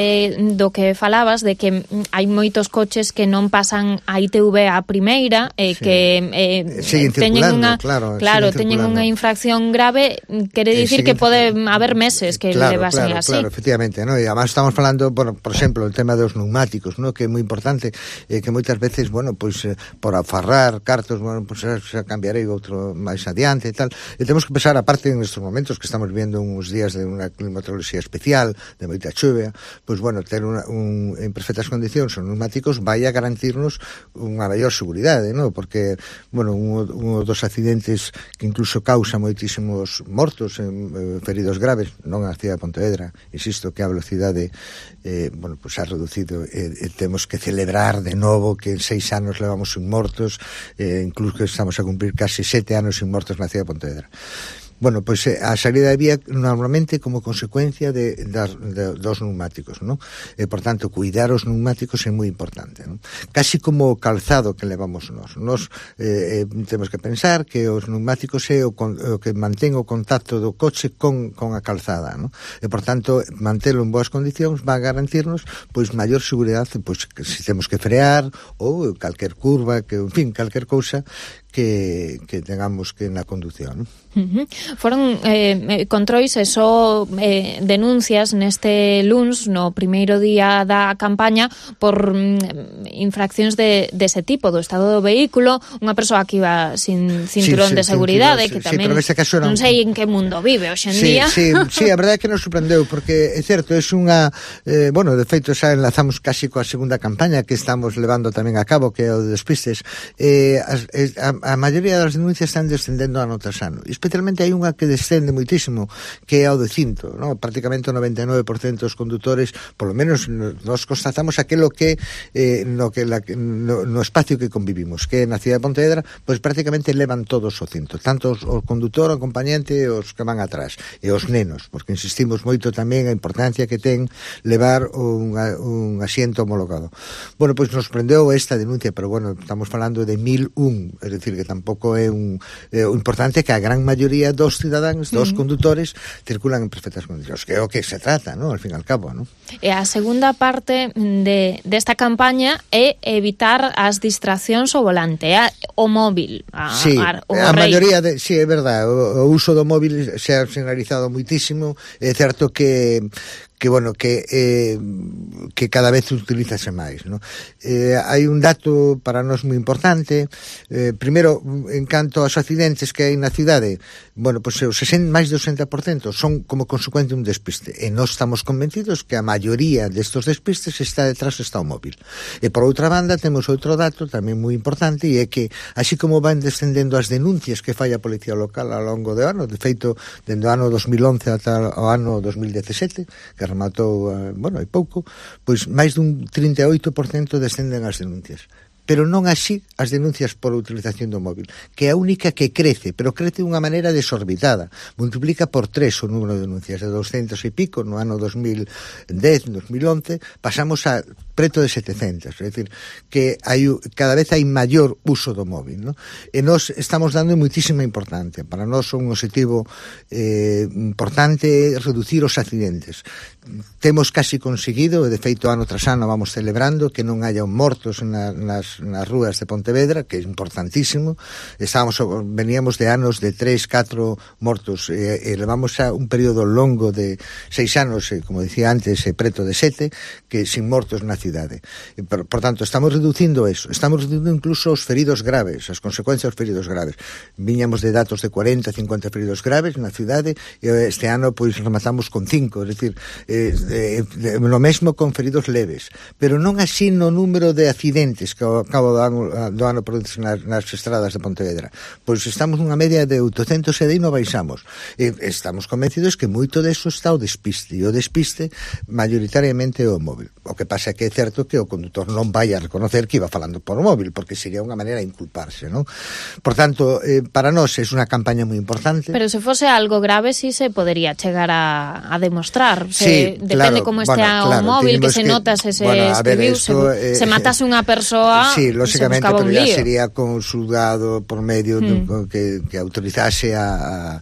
do que falabas de que hai moitos coches que non pasan a I T V a primeira e sí. que eh, siguen teñen unha claro, claro teñen unha infracción grave, quere dicir eh, que pode haber meses que claro, levasen claro, así. Claro, efectivamente, ¿no? E además estamos falando, bueno, por exemplo, el tema dos neumáticos, ¿no? Que é moi importante, eh, que moitas veces, bueno, pois pues, eh, por afarrar cartos, bueno, pois pues, xa cambiarei outro máis adiante e tal. E temos que pensar, aparte en estes momentos que estamos viendo uns días de unha climatología especial, de moita chuvia, pois pues, bueno, ter una, un, en perfectas condicións os neumáticos vai a garantirnos unha maior seguridade, ¿no? Porque, bueno, un, un dos accidentes que incluso causa moitísimos mortos, eh, feridos graves, non na cidade de Pontevedra, insisto que a velocidade eh, bueno, pues ha reducido, eh, eh, temos que celebrar de novo que en seis anos levamos sin mortos, eh, incluso que estamos a cumplir casi sete anos sin mortos na cidade de Pontevedra. Bueno, pois pues, a saída de vía normalmente como consecuencia de, de, de dos neumáticos, ¿no? E, por tanto, cuidar os neumáticos é moi importante, ¿no? Casi como o calzado que levamos nós. Nós eh, eh, temos que pensar que os neumáticos é o, con, o que mantén o contacto do coche con, con a calzada, ¿no? E, por tanto, mantelo en boas condicións va a garantirnos, pois, maior seguridade, pois, que se temos que frear ou calquer curva, que, en fin, calquer cousa que, que tengamos que na condución, ¿no? Uh-huh. Foron eh, controis e só eh, denuncias neste luns, no primeiro día da campaña, por mm, infraccións de, de ese tipo, do estado do vehículo, unha persoa que iba sin cinturón sí, sí, de seguridade, que tamén sí, caso non sei en que mundo vive hoxe en sí, día. Sí, sí, a verdade é que nos sorprendeu, porque é certo, é unha, eh, bueno, de feito xa enlazamos casi coa segunda campaña que estamos levando tamén a cabo, que é o de despistes. Eh, a, a, a maioría das denuncias están descendendo ano tras ano, especialmente hai unha que descende moitísimo, que é o de cinto, ¿no? Prácticamente o noventa e nove por cento dos condutores, polo menos nos constatamos aquilo que eh, no que la, no, no espacio que convivimos, que na cidade de Pontevedra, pois pues, prácticamente levan todos o cinto, tanto o condutor, o acompañante e os que van atrás, e os nenos, porque insistimos moito tamén a importancia que ten levar un, un asiento homologado. Bueno, pois pues nos prendeu esta denuncia, pero bueno, estamos falando de mil un, é dicir, que tampouco é un eh, o importante que a gran maioría dos cidadáns, dos uh-huh. condutores, circulan en perfectas condicións, que é o que se trata, ¿no? Al fin e al cabo, ¿no? E a segunda parte de desta campaña é evitar as distraccións ao volante, a, o móvil, a, sí, a, o a rei. maioría de, sí, é verdade, o, o uso do móvil se ha generalizado muitísimo, é certo que que bueno, que eh, que cada vez utilízase máis, ¿no? Eh, hai un dato para nós moi importante, eh, primeiro, en canto aos accidentes que hai na cidade, bueno, pois pues, o sesenta, máis do sesenta por cento son como consecuente un despiste, e nós estamos convencidos que a maioría destos despistes está detrás está o móvil. E por outra banda, temos outro dato tamén moi importante, e é que, así como van descendendo as denuncias que fai a Policía Local ao longo do ano, de feito, dende o ano dos mil once ata o ano dos mil dezasete, que rematou, bueno, hai pouco, pois máis dun trinta e oito por cento descenden as denuncias. Pero non así as denuncias por utilización do móvil, que é a única que crece, pero crece de unha maneira desorbitada. Multiplica por tres o número de denuncias, de doscientos e pico no ano dos mil dez, dos mil once, pasamos a preto de setecentos, é dicir, que hai, cada vez hai maior uso do móvil, ¿no? E nós estamos dando moitísima importancia. Para nós un objetivo eh, importante reducir os accidentes. Temos casi conseguido, e de feito ano tras ano vamos celebrando, que non haya mortos na, nas, nas rúas de Pontevedra, que é importantísimo. Estábamos, veníamos de anos de tres, catro mortos, e, e levamos a un período longo de seis anos, e, como dicía antes, e preto de sete, que sin mortos na cidade. E, por, por tanto, estamos reducindo eso. Estamos reducindo incluso os feridos graves, as consecuencias dos feridos graves. Viñamos de datos de cuarenta, cincuenta feridos graves na cidade, e este ano, pois, rematamos con cinco, é dicir, eh, eh, lo mesmo con feridos leves, pero non así no número de accidentes que ao cabo do ano, do ano produce nas, nas estradas de Pontevedra. Pois estamos nunha media de oitocentos e non baixamos. E estamos convencidos que moito deso está o despiste, e o despiste maioritariamente é o móvil. O que pasa é que é certo que o condutor non vai a reconocer que iba falando por móvil, porque sería unha maneira de inculparse, ¿no? Por tanto, eh, para nós é unha campaña moi importante. Pero se fose algo grave, sí se podería chegar a, a demostrar. Se, sí, depende claro, como estea bueno, claro, o móvil, que se que, nota se se bueno, escribiu, ver, esto, se, eh, se matase unha persoa, sí, lógicamente, pero ya lío. sería consultado por medio mm. de, que, que autorizase a, a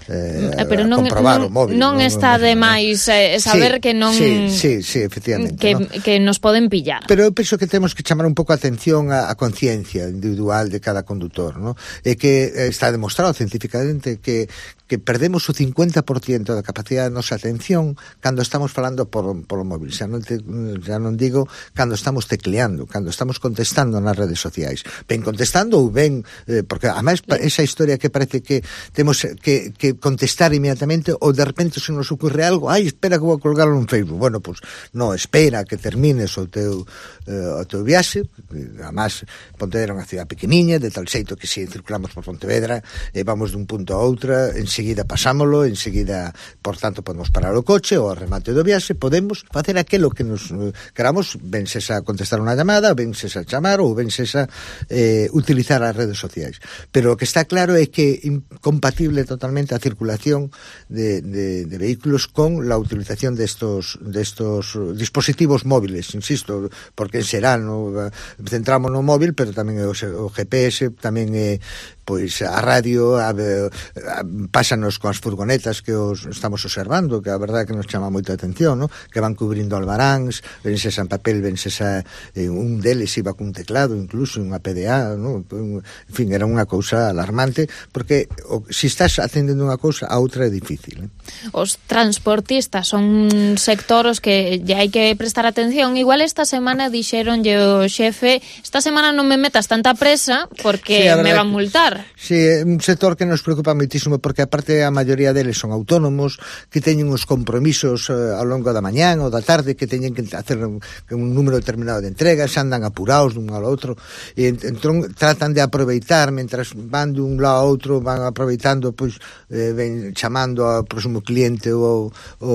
eh, pero non, comprobar non, o móvil. Non, non está de máis eh, saber sí, que non... Sí, sí, sí, efectivamente. Que, ¿no? que nos poden pillar. Pero eu penso que temos que chamar un pouco a atención á, á conciencia individual de cada condutor, ¿no? E que eh, está demostrado científicamente que que perdemos o cincuenta por ciento da capacidade da nosa atención cando estamos falando por, por o móvil. Xa non, te, xa non digo cando estamos tecleando, cando estamos contestando nas redes sociais. Ben contestando ou ben, eh, porque además esa historia que parece que temos que, que contestar inmediatamente ou de repente se nos ocurre algo, ai, espera que vou colgarlo en Facebook. Bueno, pues no, espera que termines o teu, eh, o teu viaxe. Además, Pontevedra é unha cidade pequeniña, de tal xeito que se circulamos por Pontevedra, eh, vamos dun punto a outra, en seguida pasámolo, en seguida, por tanto, podemos parar o coche ou ao remate do viaxe, podemos facer aquilo que nos eh, queramos, ben sesa contestar unha llamada, ben sesa chamar ou ben sesa eh, utilizar as redes sociais. Pero o que está claro é que é incompatible totalmente a circulación de, de, de vehículos con la utilización de estos, de estos dispositivos móviles, insisto, porque será, no, centramos no móvil, pero tamén o, o G P S, tamén é pois a radio, a, a, pásanos con as furgonetas que os estamos observando, que a verdade que nos chama moita atención, ¿no? Que van cubrindo albaráns, vense en papel, vense esa, eh, un deles iba cun teclado, incluso unha P D A, ¿no? En fin, era unha cousa alarmante, porque o, se si estás atendendo unha cousa, a outra é difícil, ¿eh? Os transportistas son sectores que ya hai que prestar atención. Igual esta semana dixeronlle o xefe, esta semana non me metas tanta presa porque sí, me van a multar. Sí, é un sector que nos preocupa moitísimo porque aparte a maioría deles son autónomos que teñen uns compromisos uh, ao longo da mañán ou da tarde que teñen que hacer un, un número determinado de entregas, andan apurados dun ao outro e entón tratan de aproveitar mentras van dun lado ao outro, van aproveitando pois eh, ven chamando ao próximo cliente ou,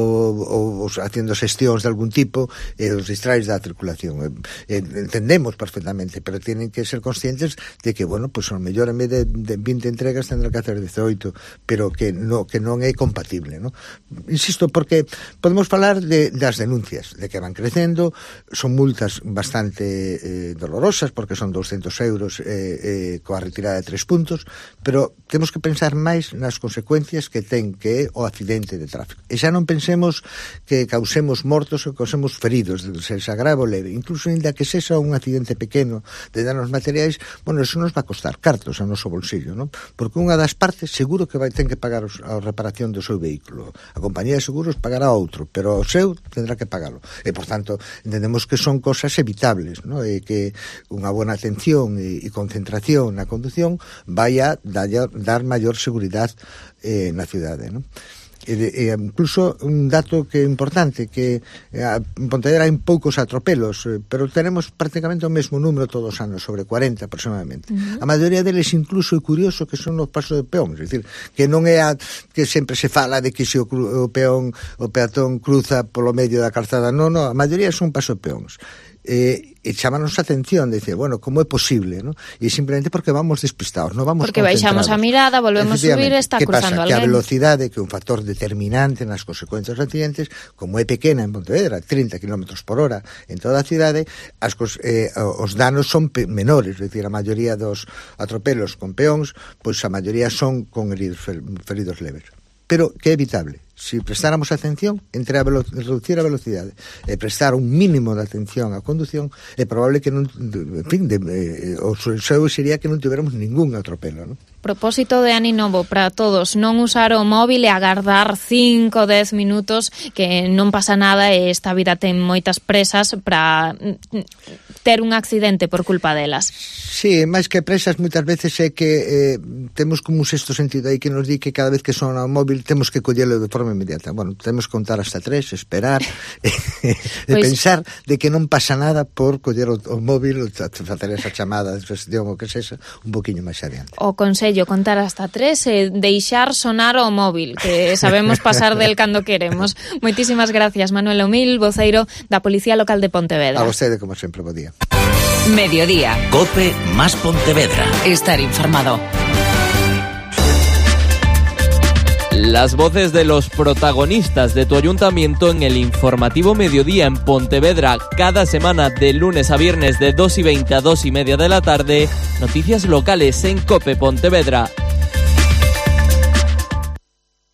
ou, ou haciendo xestións de algún tipo e os distraes da circulación. Eh, entendemos perfectamente, pero tienen que ser conscientes de que, bueno, pois pues, ao mellor en vez de de veinte entregas tendrá que hacer dezoito, pero que no, que non é compatible, ¿no? Insisto, porque podemos falar de, das denuncias, de que van crecendo, son multas bastante eh, dolorosas, porque son doscientos euros eh, eh, coa retirada de tres puntos, pero temos que pensar máis nas consecuencias que ten que é o accidente de tráfico. E xa non pensemos que causemos mortos ou causemos feridos, se xa grave ou leve, incluso ainda que sexa un accidente pequeno de danos materiais, bueno, eso nos va a costar cartos a noso bolsillo, ¿no? Porque unha das partes seguro que vai ten que pagar os, a reparación do seu vehículo. A compañía de seguros pagará outro, pero o seu tendrá que pagalo. E, por tanto, entendemos que son cosas evitables, ¿no? E que unha buena atención e, e concentración na condución vai a dar, dar maior seguridade eh, na cidade, ¿no? E, e incluso un dato que é importante, que en Pontevedra hai poucos atropelos, pero tenemos prácticamente o mesmo número todos os anos, sobre cuarenta aproximadamente. Uh-huh. A maioría deles incluso é curioso que son os pasos de peón, é dicir, que non é a, que sempre se fala de que se o, o peón, o peatón cruza polo medio da calzada, non, non, a maioría son pasos de peóns. Eh, e chamanos a atención de decir, bueno, como é posible, ¿no? E simplemente porque vamos despistados, non vamos porque baixamos a mirada, volvemos a subir, está cruzando alguén. Que a velocidade, que é un factor determinante nas consecuencias dos accidentes, como é pequena en Pontevedra, trinta kilómetros por hora en toda a cidade, as, eh, os danos son menores, é dicir, a maioría dos atropelos con peóns, pois a maioría son con heridos, feridos leves. Pero que é evitable. Si prestáramos atención entre a velo, reducir a velocidade e prestar un mínimo de atención á condución, é probable que non, en fin, de, eh, o seu sería que non tiveramos ningún atropelo, non? Propósito de Ani Novo para todos, non usar o móvil e agardar cinco, dez minutos, que non pasa nada e esta vida ten moitas presas para ter un accidente por culpa delas. Sí, máis que presas moitas veces é que eh, temos como un sexto sentido aí que nos di que cada vez que sona o móvil temos que collelo de forma inmediata. Bueno, temos que contar hasta tres, esperar e, e pues, pensar de que non pasa nada por coller o, o móvil ou facer esa chamada de gestión ou que sexa un poquinho máis adiante. O consello, contar hasta tres e deixar sonar o móvil, que sabemos pasar del cando queremos. Moitísimas gracias, Manuel Omil, voceiro da Policía Local de Pontevedra. A vostede, como sempre, bo día. Mediodía. COPE más Pontevedra. Estar informado. Las voces de los protagonistas de tu ayuntamiento en el informativo Mediodía en Pontevedra, cada semana de lunes a viernes de dos y veinte a dos y media de la tarde. Noticias locales en COPE Pontevedra.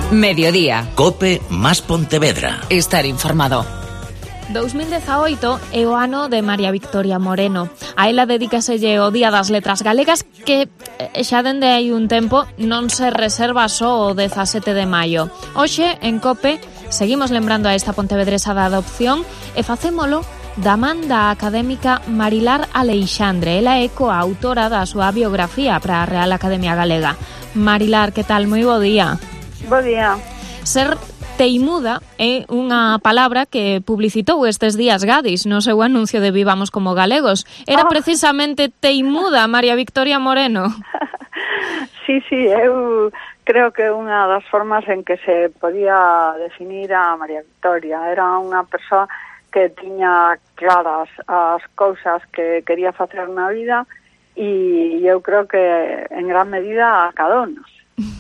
Mediodía. COPE más Pontevedra. Estar informado. dos mil dezaoito é o ano de María Victoria Moreno. A ela dedícaselle o Día das Letras Galegas, que xa dende hai un tempo non se reserva só o dezasete de maio. Hoxe, en COPE, seguimos lembrando a esta pontevedresa da adopción e facémolo da man da académica Marilar Aleixandre. Ela é coautora da súa biografía para a Real Academia Galega. Marilar, que tal? Moi bo día. Bo día. Ser teimuda é unha palabra que publicitou estes días Gadis no seu anuncio de Vivamos como Galegos. Era oh. precisamente teimuda María Victoria Moreno. Sí, sí, eu creo que unha das formas en que se podía definir a María Victoria. Era unha persoa que tiña claras as cousas que quería facer na vida e eu creo que en gran medida acadounos.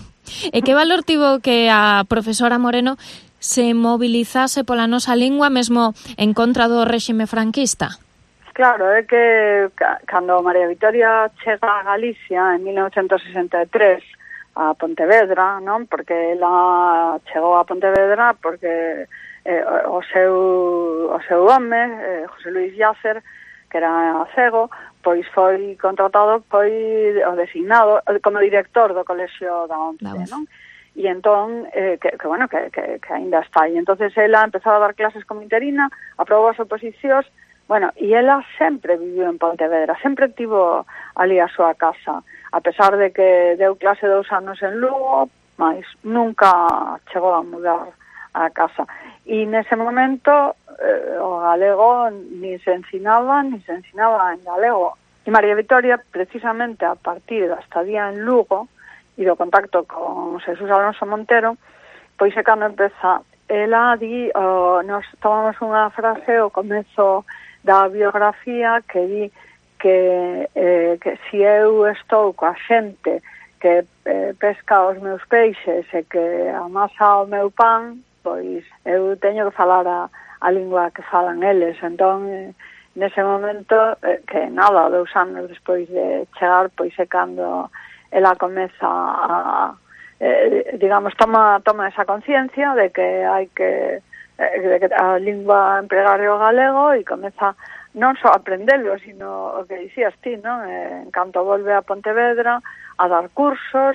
E que valor tivo que a profesora Moreno se mobilizase pola nosa lingua mesmo en contra do réxime franquista? Claro, é que cando María Victoria chega a Galicia en mil novecentos sesenta e tres a Pontevedra, non? Porque ela chegou a Pontevedra porque eh, o seu o seu home, eh, José Luis Yacer, que era cego, pois foi contratado, foi o designado como director do Colexio da ONCE, non? E entón, eh, que, que bueno, que, que, que ainda está. E entonces ela empezou a dar clases como interina, aprobou as oposicións, bueno, e ela sempre viviu en Pontevedra, sempre tivo ali a súa casa, a pesar de que deu clase dous anos en Lugo, mas nunca chegou a mudar a casa. E nese momento eh, o galego ni se ensinaba, ni se ensinaba en galego. E María Victoria, precisamente a partir da estadía en Lugo e do contacto con Jesús Alonso Montero, pois é cando empeza. Ela di, oh, nos tomamos unha frase ao comezo da biografía que di que, eh, que si eu estou coa xente que eh, pesca os meus peixes e que amasa o meu pan, pois eu teño que falar a, a lingua que falan eles. Entón, eh, nese momento, eh, que nada, dous anos despois de chegar, pois é cando ela comeza a, eh, digamos, toma, toma esa conciencia de que hai que, eh, de que a lingua empregar o galego e comeza non só a aprendelo, sino o que dicías ti, non? Eh, en canto volve a Pontevedra a dar cursos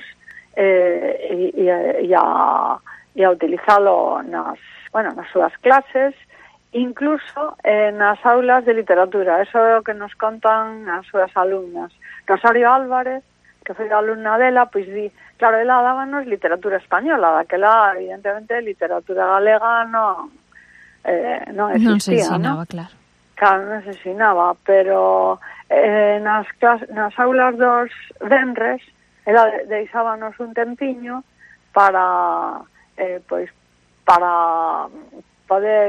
eh, e, e, e a e a utilizalo nas, bueno, nas súas clases, incluso eh, nas aulas de literatura. Eso é o que nos contan as súas alumnas. Rosario Álvarez, que foi a alumna dela, pois di, claro, ela dábanos literatura española, daquela, evidentemente, literatura galega non, eh, non existía, non se ensinaba, ¿no? Claro. Claro, non se ensinaba, pero eh, nas, clas, nas aulas dos venres, ela deixábanos un tempiño para... Eh, pois para poder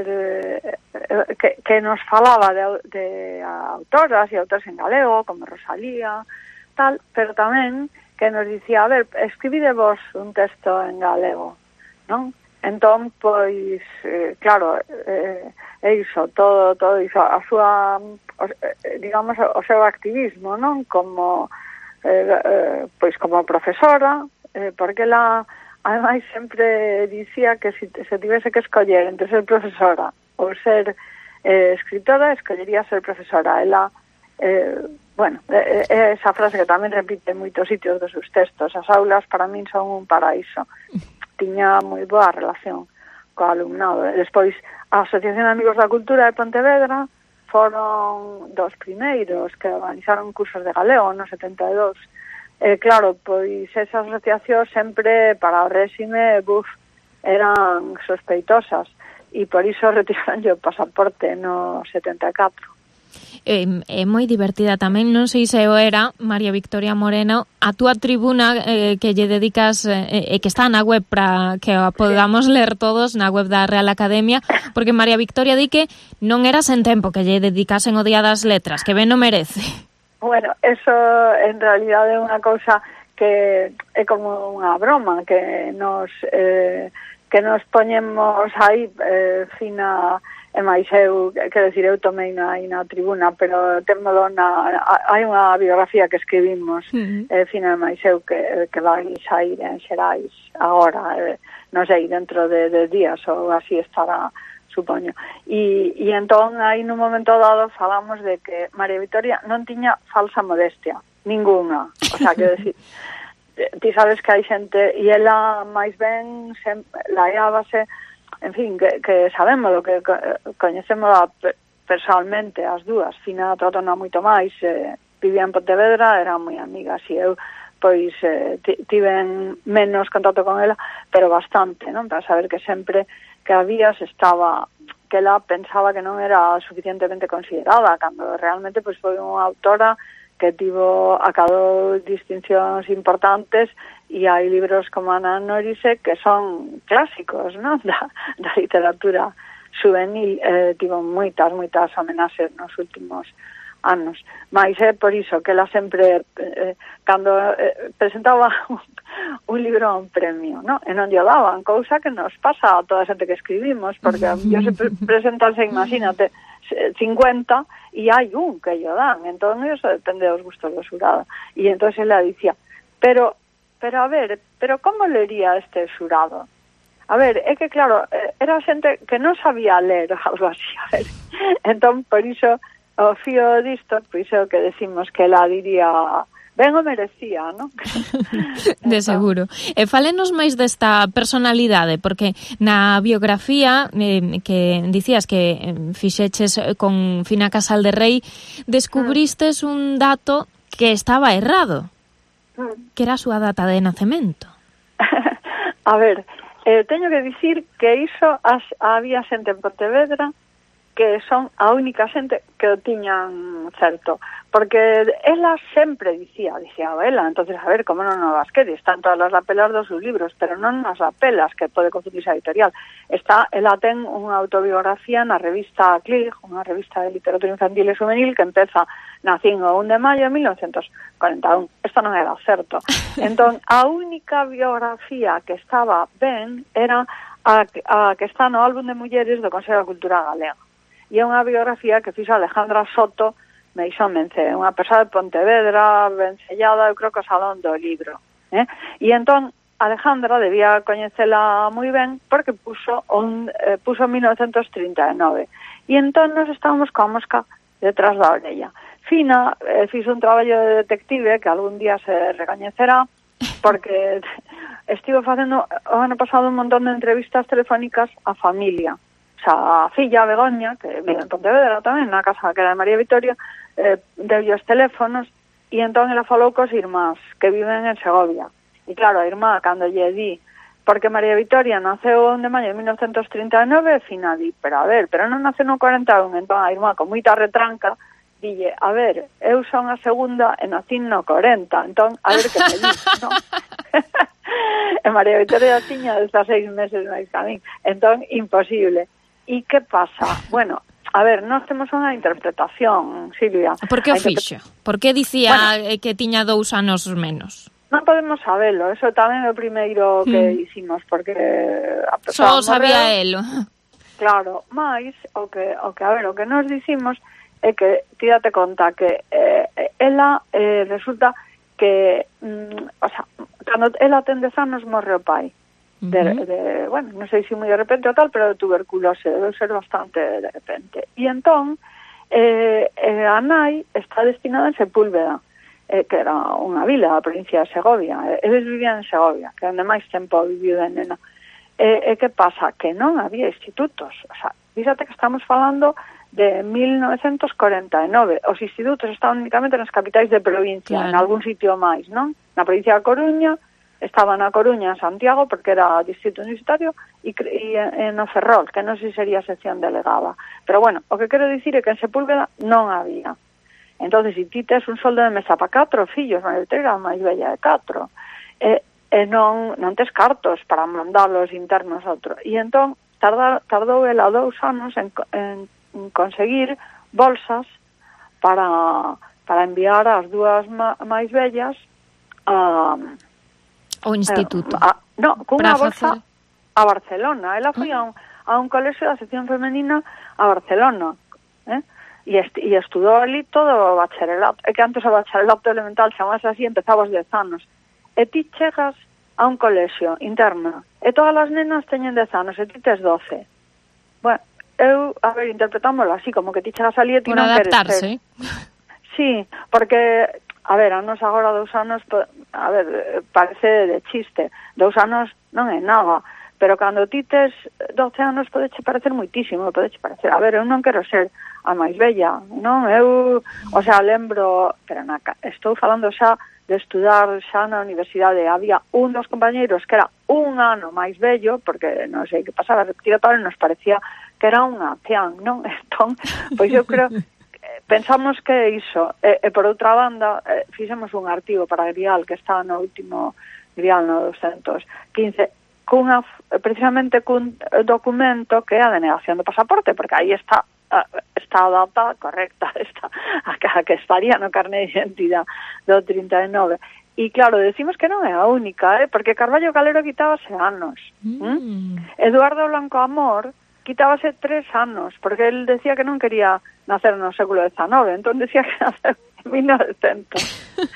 eh, que, que nos falaba de, de autoras e autores en galego como Rosalía, tal, pero tamén que nos dicía, a ver, escribide vos un texto en galego, non? Entón, pois, eh, claro, eh, é iso, todo, todo iso, a súa, o, eh, digamos, o seu activismo, non? Como, eh, eh, pois, como profesora, eh, porque ela ademais sempre dicía que se, se tivese que escoller entre ser profesora ou ser eh, escritora, escollería ser profesora. Ela, eh, bueno, é eh, esa frase que tamén repite en moitos sitios dos seus textos. As aulas para min son un paraíso. Tiña moi boa relación co alumnado. Despois, a Asociación de Amigos da Cultura de Pontevedra foron dos primeiros que organizaron cursos de galego no setenta e dous. Eh, claro, pois esas asociacións sempre para o réxime, buf, eran sospeitosas e por iso retiraron o pasaporte no setenta e catro. É, é moi divertida tamén, non sei se o era, María Victoria Moreno, a túa tribuna eh, que lle dedicas e eh, que está na web para que a podamos ler todos na web da Real Academia, porque María Victoria di que non era sen tempo que lle dedicasen o Día das Letras, que ben non merece. Bueno, eso en realidad é unha cousa que é como unha broma que nos eh, que nos poñemos aí eh, fina e máis eu, quero dicir, eu tomei na, aí na tribuna, pero témolo na, hai unha biografía que escribimos, uh-huh. eh, Fina e máis eu, que, que vai sair en Xerais agora, eh, non sei, dentro de, de días ou así estará, supoño. E, e entón, aí nun momento dado, falamos de que María Vitoria non tiña falsa modestia, ninguna. O sea, quero decir, ti sabes que hai xente, e ela máis ben laiábase, en fin, que, que sabemos lo que coñecemos personalmente as dúas. Fina tratona moito máis, eh, vivía en Pontevedra, eran moi amigas, e eu pois eh, tiven menos contacto con ela, pero bastante, non? Para saber que sempre que había se estaba, que ela pensaba que non era suficientemente considerada, cando realmente pois foi unha autora que tivo acadou distincións importantes, e hai libros como Ana Norise que son clásicos, non? Da, da literatura juvenil, eh, tivo moitas, moitas homenaxes nos últimos anos. Mais é por iso que ela sempre, eh, cando eh, presentaba un, un libro a un premio, non? E non lle daban, cousa que nos pasa a toda a xente que escribimos, porque yo se pre presentanse, imagínate, cincuenta, e hai un que lle dan, entón eso depende dos gustos do xurado. E entón ela dicía, pero pero a ver, pero como lería este xurado? A ver, é que claro, era xente que non sabía ler algo así, a ver. Entón, por iso, o fío disto, por iso que decimos que ela diría, ben o merecía, non? De seguro. E fálenos máis desta personalidade, porque na biografía eh, que dicías que fixeches con Fina Casal de Rei, descubristes un dato que estaba errado, que era a súa data de nacemento. A ver, eh, teño que dicir que iso as, había xente en Pontevedra que son a única xente que o tiñan certo, porque ela sempre dicía, dicía ela, entonces a ver, como non nos as queres, están todas as apelas dos seus libros, pero non nas apelas, que pode confundirse a editorial. Está, ela ten unha autobiografía na revista Clig, unha revista de literatura infantil e juvenil que empeza na cinco o un de maio de mil novecientos cuarenta e un. Isto non era certo. Entón, a única biografía que estaba ben era a, a que está no álbum de mulleres do Consello da Cultura Galega. E é unha biografía que fixo Alejandra Soto Meixómense, unha persoa de Pontevedra, vencellada, eu creo que o Salón do Libro. Eh? E entón, Alejandra debía coñecela moi ben porque puso un, eh, puso mil novecientos trinta e nove. E entón nos estábamos coa mosca detrás da orella. Fina eh, fixo un traballo de detective que algún día se recoñecerá, porque estivo facendo o ano pasado un montón de entrevistas telefónicas á familia. O sea, a filla Begoña, que vive en Pontevedra tamén, na casa que era de María Vitoria, eh, deulle os teléfonos, e entón ela falou cos irmás que viven en Segovia. E claro, a irmá, cando lle di, porque María Vitoria naceu en de maio de mil novecientos trinta e nove, Fina di, pero a ver, pero non naceu no cuarenta e un, entón a irmá, con moita retranca, dille, a ver, eu son a segunda e nacín no cuarenta, entón, a ver que me di, non? E María Vitoria tiña dezaseis meses máis que a min, entón, imposible. E que pasa? Bueno, a ver, nós temos unha interpretación, Silvia. Por que o fixo? Por que dicía bueno, que tiña dous anos menos? Non podemos sabelo, eso tamén é o primeiro que mm. hicimos, porque a persoa só sabía elo. Claro, máis o que, o que, a ver, o que nos dicimos é que, tírate conta que eh, ela eh, resulta que, mm, o sea, cando ela ten dez anos morre o pai. De, de, bueno, non sei se moi de repente ou tal, pero de tuberculose, debe ser bastante de repente. E entón, eh, eh, a nai está destinada en Sepúlveda, eh, que era unha vila da provincia de Segovia. Eles vivían en Segovia, que é onde máis tempo viviu de nena. E eh, eh, que pasa? Que non había institutos. O sea, fíxate que estamos falando de mil novecientos cuarenta e nove. Os institutos estaban únicamente nas capitais de provincia, claro. En algún sitio máis, non? Na provincia da Coruña, estaba na Coruña, en Santiago, porque era distrito universitario, e, e en o Ferrol, que non sei se sería sección delegada. Pero bueno, o que quero dicir é que en Sepúlveda non había. Entonces, se ti tes un soldo de mesa para catro fillos, María Vitoria era máis bella de catro, e, e non, non tes cartos para mandalos internos a outro. E entón, tardar, tardou ela dous anos en, en, en conseguir bolsas para, para enviar as dúas ma, máis bellas a... O instituto. Eh, a, no, cunha bolsa a Barcelona. Ela foi a un, a un colexio da sección femenina a Barcelona, eh? E, est e estudou ali todo o bacharelato. É que antes o bacharelato elemental chamase así, empezaba aos dez anos. E ti chegas a un colexio interno, e todas as nenas teñen dez anos, e ti tes doce. Bueno, eu, a ver, interpretámoslo así, como que ti chegas ali e ti por non queres adaptarse. Sí, porque, a ver, a nos agora dous anos, a ver, parece de chiste, dous anos non é nada, pero cando ti tes doce anos podeche parecer moitísimo, podeche parecer, a ver, eu non quero ser a máis bella, non, eu, o sea, lembro, pero na, estou falando xa de estudar xa na universidade, había un dos compañeiros que era un ano máis vello, porque non sei que pasaba, respiratorio, nos parecía que era un ancián, non? Entón, pois eu creo, pensamos que iso, e, e por outra banda, eh, fixemos un artigo para Grial, que está no último Grial, no doscientos quince, cunha, precisamente cun documento que é a denegación do pasaporte, porque aí está está a data correcta, está a que estaría no carné de identidade do trinta e nove. E claro, decimos que non é a única, eh? Porque Carballo Calero quitábase anos. Mm. ¿Mm? Eduardo Blanco Amor quitábase tres anos, porque él decía que non quería nacer no século diecinueve, entón decía que nacer en mil novecientos.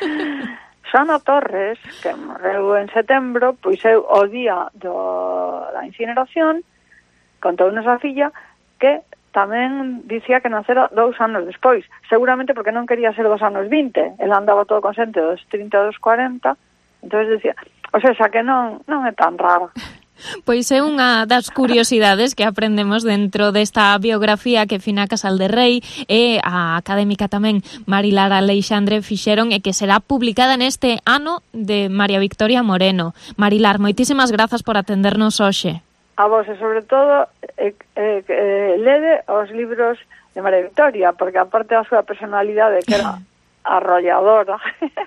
Xoana Torres, que morreu en setembro, pois eu o día do, da incineración, contounos a filla que tamén dicía que nacera dous anos despois, seguramente porque non quería ser dos anos vinte, el andaba todo consente dos trinta e dos cuarenta, entonces decía, o sea, xa que non, non é tan raro. Pois é unha das curiosidades que aprendemos dentro desta biografía que Fina Casal de Rei e a académica tamén Marilar Aleixandre fixeron e que será publicada neste ano de María Victoria Moreno. Marilar, moitísimas grazas por atendernos hoxe. A vos, e sobre todo, eh, eh, eh, lede os libros de María Victoria, porque aparte da súa personalidade, que era arrolladora,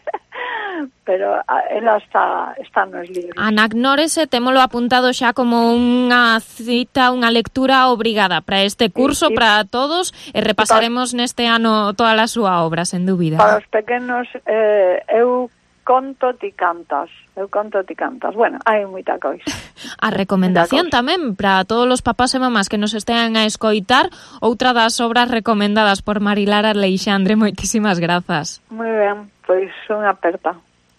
pero ela está, está nos libros. Anagnórese, témolo apuntado xa como unha cita, unha lectura obrigada para este curso, sí, sí, para todos, e repasaremos para, neste ano toda a súa obra, sen dúbida. Para os pequenos, eh, eu conto ti cantas, eu conto ti cantas. Bueno, hai moita coisa. A recomendación tamén para todos os papás e mamás que nos estean a escoitar, outra das obras recomendadas por Marilar Aleixandre. Moitísimas grazas. Moi ben, pois unha aperta.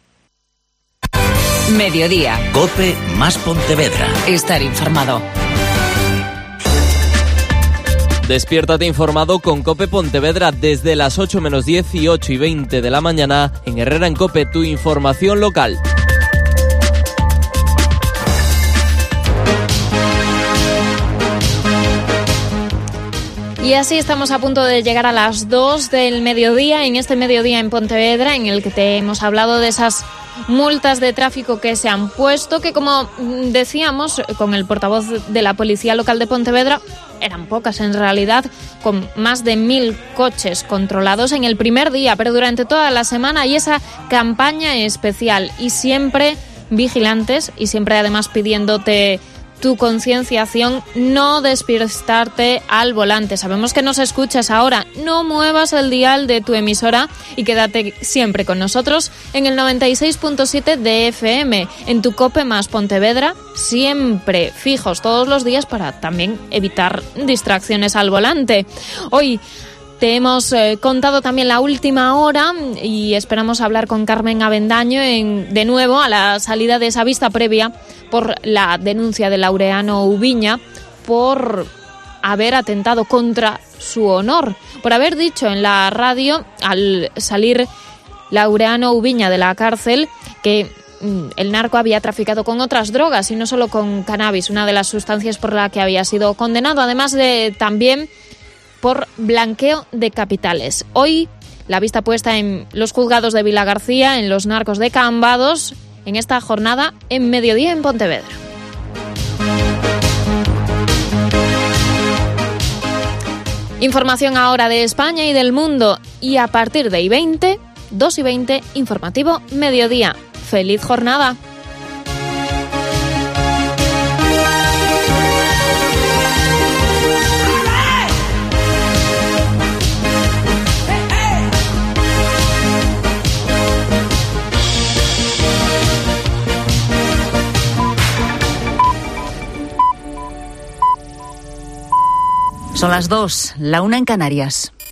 Mediodía. COPE más Pontevedra. Estar informado. Despiértate informado con COPE Pontevedra desde las ocho menos diez y ocho y veinte de la mañana en Herrera en COPE, tu información local. Y así estamos a punto de llegar a las dos del mediodía, en este mediodía en Pontevedra, en el que te hemos hablado de esas multas de tráfico que se han puesto, que como decíamos con el portavoz de la Policía Local de Pontevedra, eran pocas en realidad, con más de mil coches controlados en el primer día, pero durante toda la semana hay esa campaña especial y siempre vigilantes y siempre además pidiéndote tu concienciación, no despistarte al volante. Sabemos que nos escuchas ahora, no muevas el dial de tu emisora y quédate siempre con nosotros en el noventa y seis punto siete de F M, en tu COPE más Pontevedra, siempre fijos todos los días para también evitar distracciones al volante. Hoy te hemos eh, contado también la última hora y esperamos hablar con Carmen Avendaño en, de nuevo a la salida de esa vista previa por la denuncia de Laureano Ubiña por haber atentado contra su honor, por haber dicho en la radio al salir Laureano Ubiña de la cárcel que mm, el narco había traficado con otras drogas y no solo con cannabis, una de las sustancias por la que había sido condenado, además de también por blanqueo de capitales. Hoy la vista puesta en los juzgados de Vilagarcía, en los narcos de Cambados, en esta jornada en Mediodía en Pontevedra. Información ahora de España y del mundo, y a partir de I veinte, dos y veinte, informativo Mediodía. ¡Feliz jornada! Son las dos, la una en Canarias.